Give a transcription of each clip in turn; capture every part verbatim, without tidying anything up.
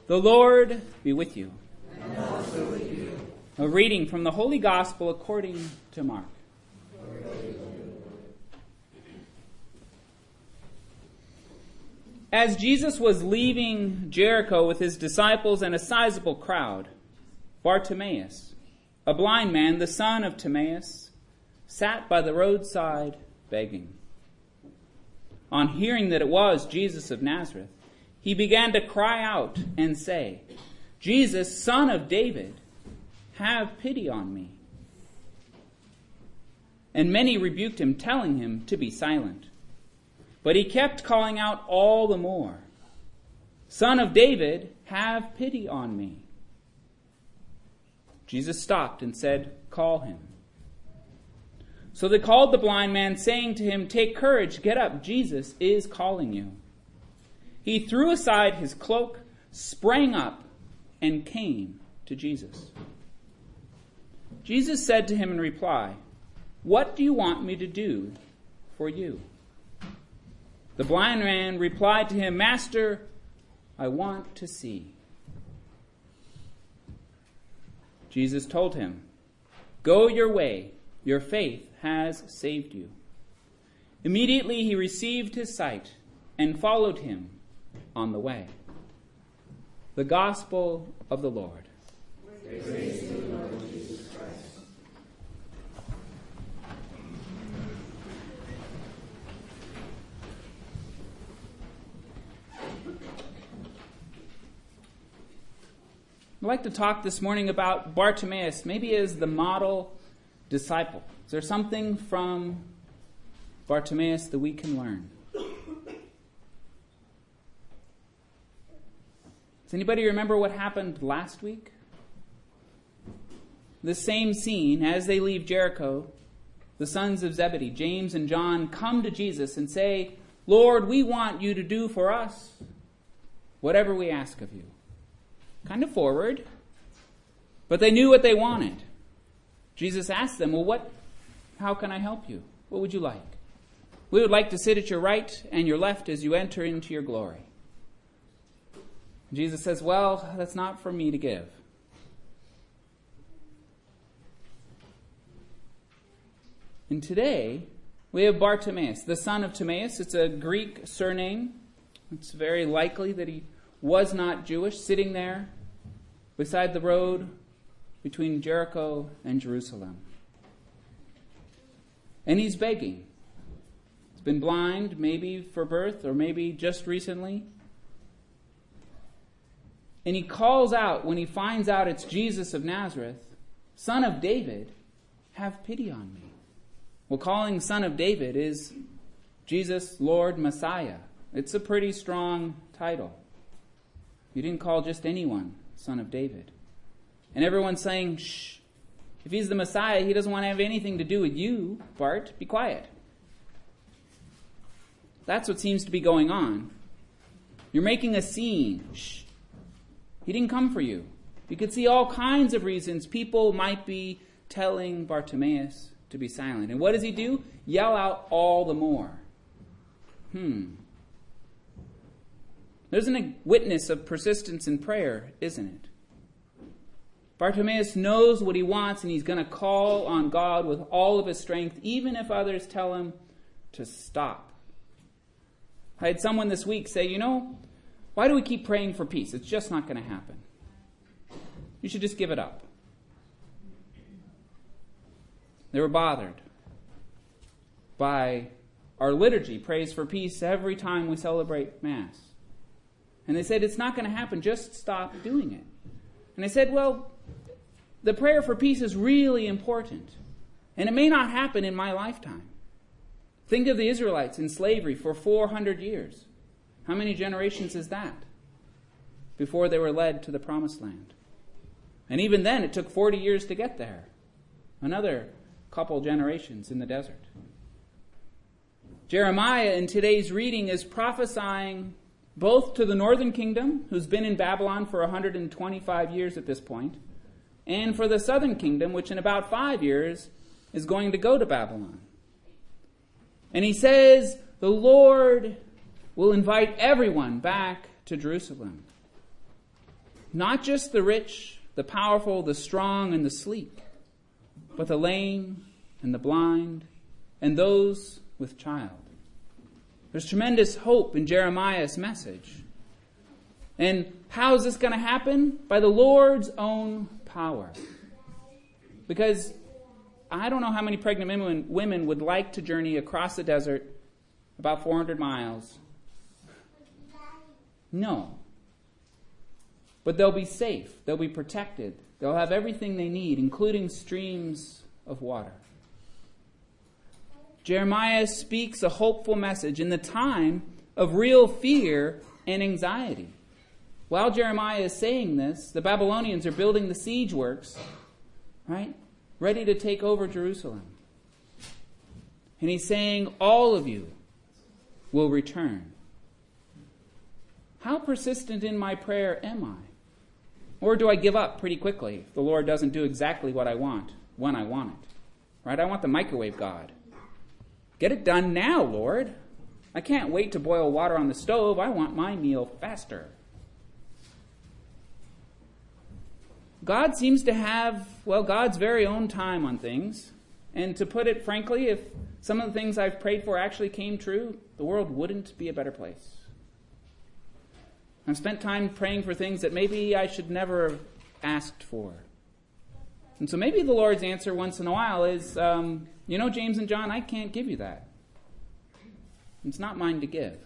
The Lord be with you. And also with you. A reading from the Holy Gospel according to Mark. As Jesus was leaving Jericho with his disciples and a sizable crowd, Bartimaeus, a blind man, the son of Timaeus, sat by the roadside begging. On hearing that it was Jesus of Nazareth, he began to cry out and say, "Jesus, Son of David, have pity on me." And many rebuked him, telling him to be silent. But he kept calling out all the more, "Son of David, have pity on me." Jesus stopped and said, "Call him." So they called the blind man, saying to him, "Take courage, get up, Jesus is calling you." He threw aside his cloak, sprang up, and came to Jesus. Jesus said to him in reply, "What do you want me to do for you?" The blind man replied to him, "Master, I want to see." Jesus told him, "Go your way, your faith has saved you." Immediately he received his sight and followed him on the way. The Gospel of the Lord. Praise to you, Lord Jesus Christ. I'd like to talk this morning about Bartimaeus, maybe as the model disciple. Is there something from Bartimaeus that we can learn? Does anybody remember what happened last week? The same scene, as they leave Jericho, the sons of Zebedee, James and John, come to Jesus and say, "Lord, we want you to do for us whatever we ask of you." Kind of forward, but they knew what they wanted. Jesus asked them, "Well, what? How can I help you? What would you like?" "We would like to sit at your right and your left as you enter into your glory." Jesus says, "Well, that's not for me to give." And today, we have Bartimaeus, the son of Timaeus. It's a Greek surname. It's very likely that he was not Jewish, sitting there beside the road between Jericho and Jerusalem. And he's begging. He's been blind, maybe for birth, or maybe just recently. And he calls out when he finds out it's Jesus of Nazareth, "Son of David, have pity on me." Well, calling Son of David is Jesus, Lord, Messiah. It's a pretty strong title. You didn't call just anyone Son of David. And everyone's saying, "Shh, if he's the Messiah, he doesn't want to have anything to do with you, Bart. Be quiet." That's what seems to be going on. You're making a scene. Shh. He didn't come for you. You could see all kinds of reasons people might be telling Bartimaeus to be silent. And what does he do? Yell out all the more. Hmm. There's a witness of persistence in prayer, isn't it? Bartimaeus knows what he wants, and he's going to call on God with all of his strength, even if others tell him to stop. I had someone this week say, "You know, why do we keep praying for peace? It's just not going to happen. You should just give it up." They were bothered by our liturgy, prays for peace, every time we celebrate Mass. And they said, "It's not going to happen. Just stop doing it." And I said, "Well, the prayer for peace is really important. And it may not happen in my lifetime. Think of the Israelites in slavery for four hundred years. How many generations is that before they were led to the promised land? And even then, it took forty years to get there. Another couple generations in the desert. Jeremiah, in today's reading, is prophesying both to the northern kingdom, who's been in Babylon for one hundred twenty-five years at this point, and for the southern kingdom, which in about five years is going to go to Babylon. And he says, the Lord will invite everyone back to Jerusalem. Not just the rich, the powerful, the strong, and the sleek, but the lame and the blind and those with child. There's tremendous hope in Jeremiah's message. And how is this going to happen? By the Lord's own power. Because I don't know how many pregnant women, women would like to journey across the desert about four hundred miles. No. But they'll be safe. They'll be protected. They'll have everything they need, including streams of water. Jeremiah speaks a hopeful message in the time of real fear and anxiety. While Jeremiah is saying this, the Babylonians are building the siege works, right? Ready to take over Jerusalem. And he's saying, all of you will return. How persistent in my prayer am I? Or do I give up pretty quickly if the Lord doesn't do exactly what I want, when I want it? Right? I want the microwave God. Get it done now, Lord. I can't wait to boil water on the stove. I want my meal faster. God seems to have, well, God's very own time on things. And to put it frankly, if some of the things I've prayed for actually came true, the world wouldn't be a better place. I've spent time praying for things that maybe I should never have asked for. And so maybe the Lord's answer once in a while is, um, you know, James and John, I can't give you that. It's not mine to give.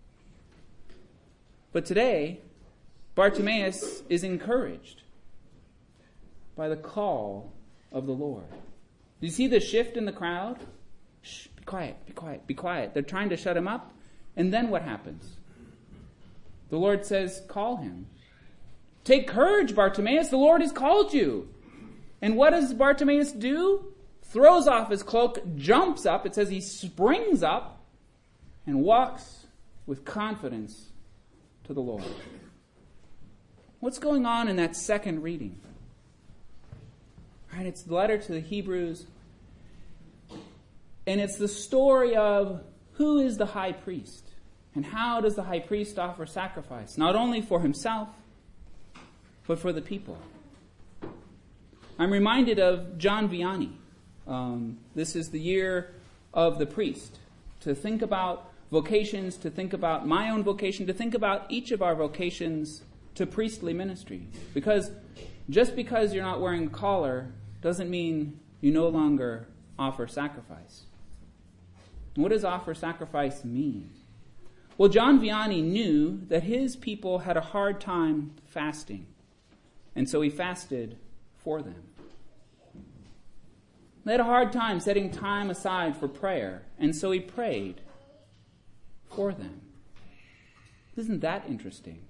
But today, Bartimaeus is encouraged by the call of the Lord. Do you see the shift in the crowd? Shh, be quiet, be quiet, be quiet. They're trying to shut him up. And then what happens? The Lord says, call him. Take courage, Bartimaeus. The Lord has called you. And what does Bartimaeus do? Throws off his cloak, jumps up. It says he springs up and walks with confidence to the Lord. What's going on in that second reading? Right, it's the letter to the Hebrews. And it's the story of who is the high priest. And how does the high priest offer sacrifice? Not only for himself, but for the people. I'm reminded of John Vianney. Um, this is the year of the priest. To think about vocations, to think about my own vocation, to think about each of our vocations to priestly ministry. Because just because you're not wearing a collar doesn't mean you no longer offer sacrifice. What does offer sacrifice mean? Well, John Vianney knew that his people had a hard time fasting, and so he fasted for them. They had a hard time setting time aside for prayer, and so he prayed for them. Isn't that interesting?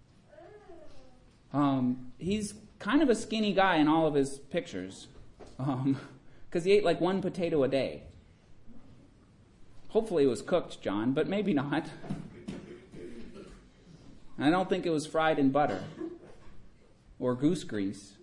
Um, he's kind of a skinny guy in all of his pictures, um, because he ate like one potato a day. Hopefully it was cooked, John, but maybe not. I don't think it was fried in butter or goose grease.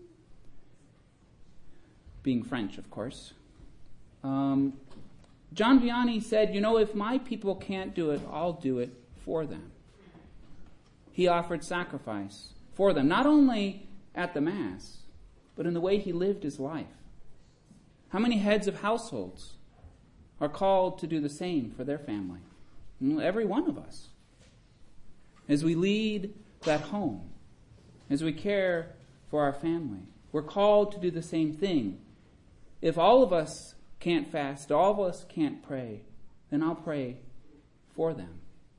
Being French, of course. Um, John Vianney said, you know, if my people can't do it, I'll do it for them. He offered sacrifice for them, not only at the Mass, but in the way he lived his life. How many heads of households are called to do the same for their family? Every one of us. As we lead that home, as we care for our family, we're called to do the same thing. If all of us can't fast, all of us can't pray, then I'll pray for them.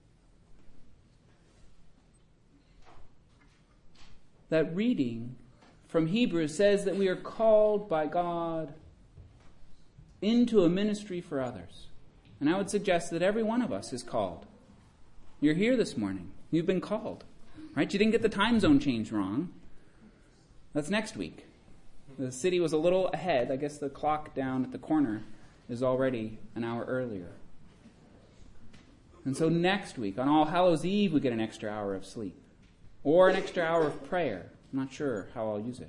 That reading from Hebrews says that we are called by God into a ministry for others. And I would suggest that every one of us is called. You're here this morning. You've been called. Right? You didn't get the time zone change wrong. That's next week. The city was a little ahead. I guess the clock down at the corner is already an hour earlier. And so next week, on All Hallows Eve, we get an extra hour of sleep. Or an extra hour of prayer. I'm not sure how I'll use it.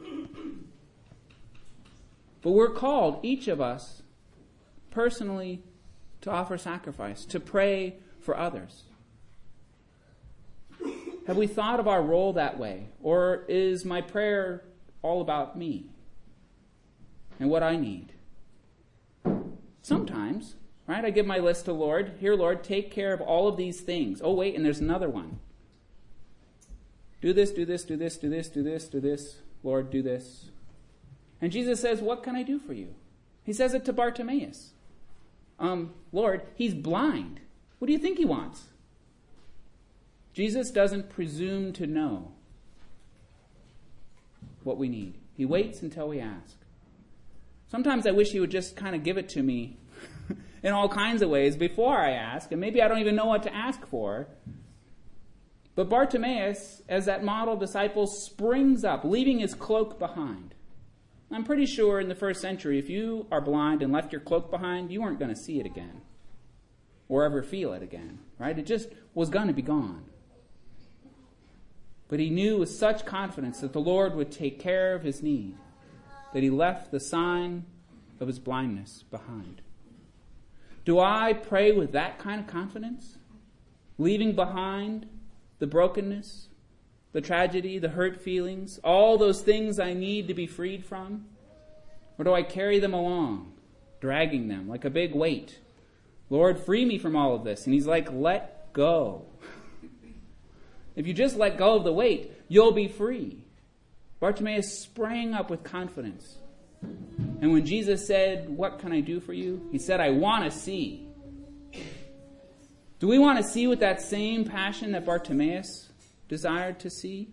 But we're called, each of us, personally, to offer sacrifice, to pray for others. Have we thought of our role that way? Or is my prayer all about me and what I need? Sometimes, right? I give my list to Lord. Here, Lord, take care of all of these things. Oh, wait, and there's another one. Do this, do this, do this, do this, do this, do this. Lord, do this. And Jesus says, what can I do for you? He says it to Bartimaeus. Um, Lord, he's blind. What do you think he wants? Jesus doesn't presume to know what we need. He waits until we ask. Sometimes I wish he would just kind of give it to me in all kinds of ways before I ask, and maybe I don't even know what to ask for. But Bartimaeus, as that model disciple, springs up, leaving his cloak behind. I'm pretty sure in the first century, if you are blind and left your cloak behind, you weren't going to see it again or ever feel it again, right? It just was going to be gone. But he knew with such confidence that the Lord would take care of his need that he left the sign of his blindness behind. Do I pray with that kind of confidence? Leaving behind the brokenness, the tragedy, the hurt feelings, all those things I need to be freed from? Or do I carry them along, dragging them like a big weight? Lord, free me from all of this. And he's like, let go. If you just let go of the weight, you'll be free. Bartimaeus sprang up with confidence. And when Jesus said, what can I do for you? He said, I want to see. Do we want to see with that same passion that Bartimaeus desired to see?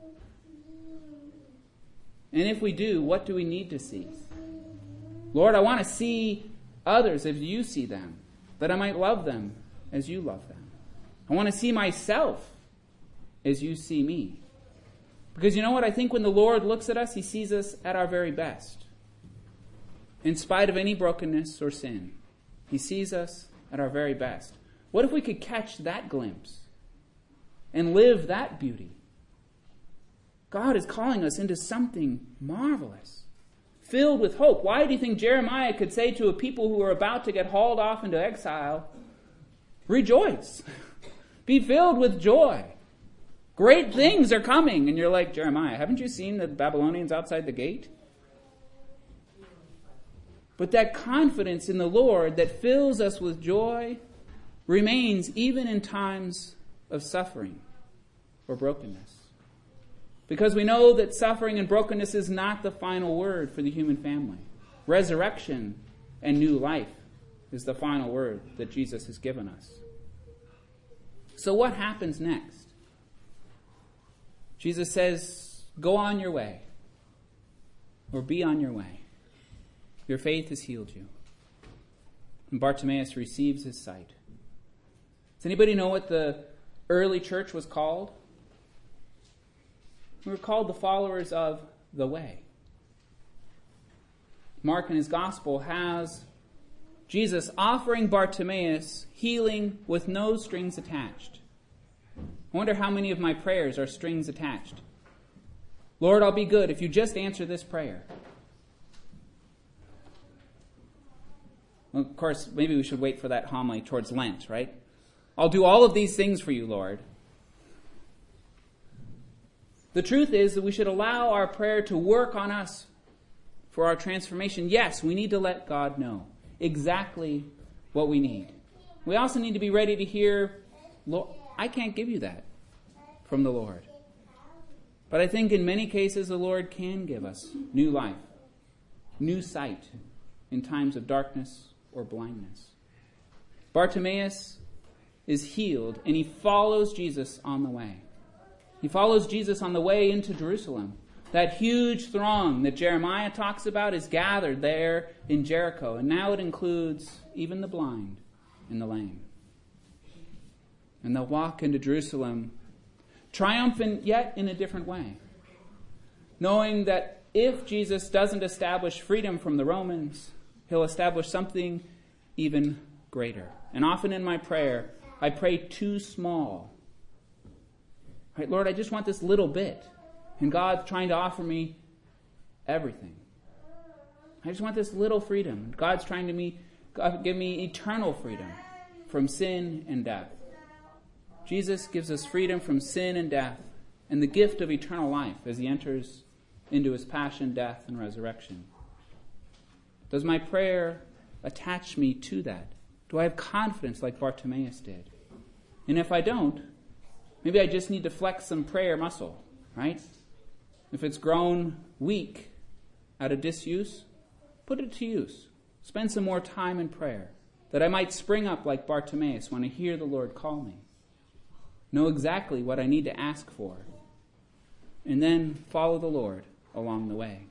And if we do, what do we need to see? Lord, I want to see others as you see them, that I might love them as you love them. I want to see myself as you see me. Because you know what? I think when the Lord looks at us, he sees us at our very best. In spite of any brokenness or sin, he sees us at our very best. What if we could catch that glimpse and live that beauty? God is calling us into something marvelous, filled with hope. Why do you think Jeremiah could say to a people who are about to get hauled off into exile, rejoice, be filled with joy. Great things are coming. And you're like, Jeremiah, haven't you seen the Babylonians outside the gate? But that confidence in the Lord that fills us with joy remains even in times of suffering or brokenness. Because we know that suffering and brokenness is not the final word for the human family. Resurrection and new life is the final word that Jesus has given us. So what happens next? Jesus says, go on your way, or be on your way. Your faith has healed you. And Bartimaeus receives his sight. Does anybody know what the early church was called? We were called the followers of the way. Mark in his gospel has Jesus offering Bartimaeus healing with no strings attached. I wonder how many of my prayers are strings attached. Lord, I'll be good if you just answer this prayer. Well, of course, maybe we should wait for that homily towards Lent, right? I'll do all of these things for you, Lord. The truth is that we should allow our prayer to work on us for our transformation. Yes, we need to let God know exactly what we need. We also need to be ready to hear, Lord, I can't give you that from the Lord. But I think in many cases the Lord can give us new life, new sight in times of darkness or blindness. Bartimaeus is healed and he follows Jesus on the way. He follows Jesus on the way into Jerusalem. That huge throng that Jeremiah talks about is gathered there in Jericho, and now it includes even the blind and the lame. And they'll walk into Jerusalem triumphant, yet in a different way, knowing that if Jesus doesn't establish freedom from the Romans, he'll establish something even greater. And often in my prayer, I pray too small. Right, Lord, I just want this little bit. And God's trying to offer me everything. I just want this little freedom. God's trying to me, God give me eternal freedom from sin and death. Jesus gives us freedom from sin and death and the gift of eternal life as he enters into his passion, death, and resurrection. Does my prayer attach me to that? Do I have confidence like Bartimaeus did? And if I don't, maybe I just need to flex some prayer muscle, right? If it's grown weak out of disuse, put it to use. Spend some more time in prayer, that I might spring up like Bartimaeus when I hear the Lord call me. Know exactly what I need to ask for, and then follow the Lord along the way.